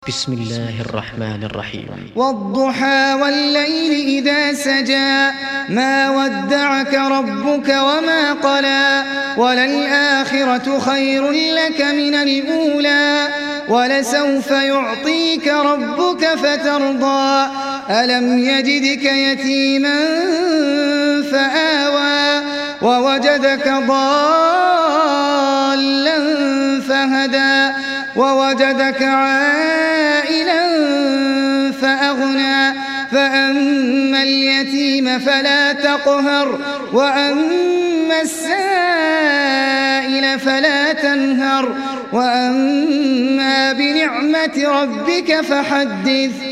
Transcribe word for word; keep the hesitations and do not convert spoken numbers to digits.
بسم الله الرحمن الرحيم. والضحى والليل إذا سجى ما ودعك ربك وما قلى وللآخرة خير لك من الأولى ولسوف يعطيك ربك فترضى ألم يجدك يتيما فآوى ووجدك ضالا فهدى ووجدك عائلا فأغنى فأما اليتيم فلا تقهر وأما السائل فلا تنهر وأما بنعمة ربك فحدث.